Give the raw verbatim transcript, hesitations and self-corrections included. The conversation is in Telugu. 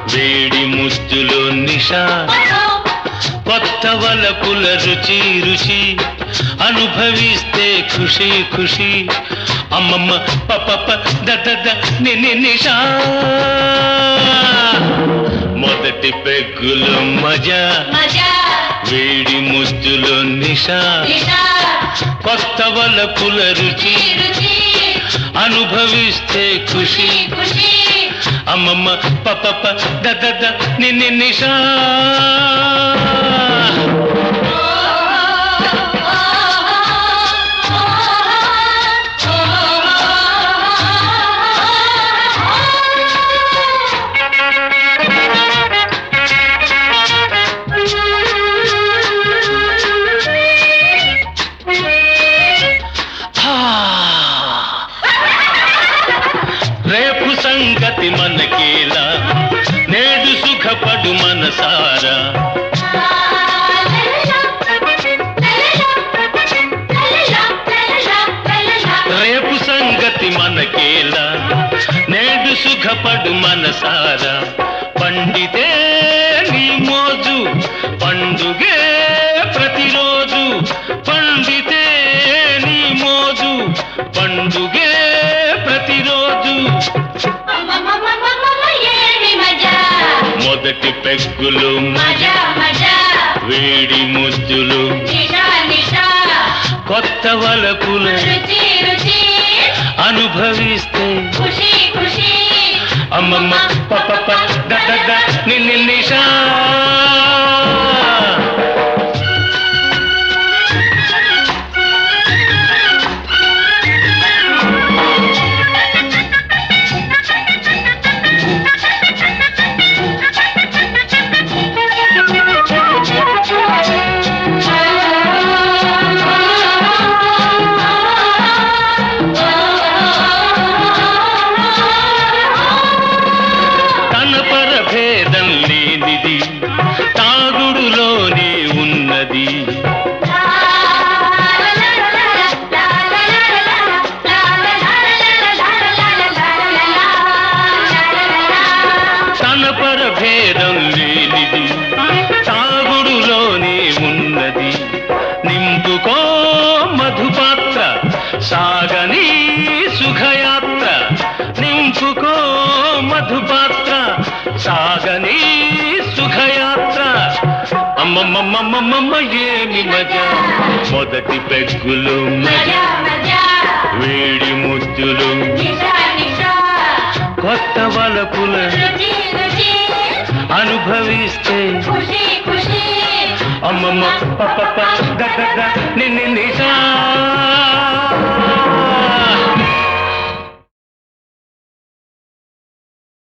వేడి ముద్దులో నిషా కొత్త వలపుల రుచి రుచి అనుభవిస్తే ఖుషి ఖుషి అమ్మమ్మ పప దద నిని నిషా మొదటి పెగ్గులో మజా వేడి ముద్దులో నిషా కొత్త వలపుల రుచి అనుభవిస్తే ఖుషి అమ్మమ్మ పప దద నిని నిషా రేపు సంగతి మనకేలా నేడు సుఖపడు మనసారా రేపు సంగతి మనకేలా నేడు సుఖపడు మనసారా పండితే నీ మోజు పండుగే ప్రతిరోజు పండితే నీ మోజు పండుగే ప్రతిరోజు మొదటి పెగ్గులు వేడి ముద్దులు కొత్త వలపులు అనుభవిస్తే అమ్మమ్మ పప దద నిన్ని నిషా తాగుడులోనే ఉన్నది తన పరభేదం లేనిది తాగుడులోనే ఉన్నది నింపుకో మధుపాత్ర సాగని సుఖయాత్ర నింపుకో మధుపాత్ర సాగని సుఖయాత్ర అమ్మమ్మమ్మమ్మమ్మ ఏమి మజా మొదటి పెగ్గులు మజా వేడి ముద్దులు కొత్త వలపుల అనుభవిస్తే అమ్మమ్మ పప దద నిన్ని నిషా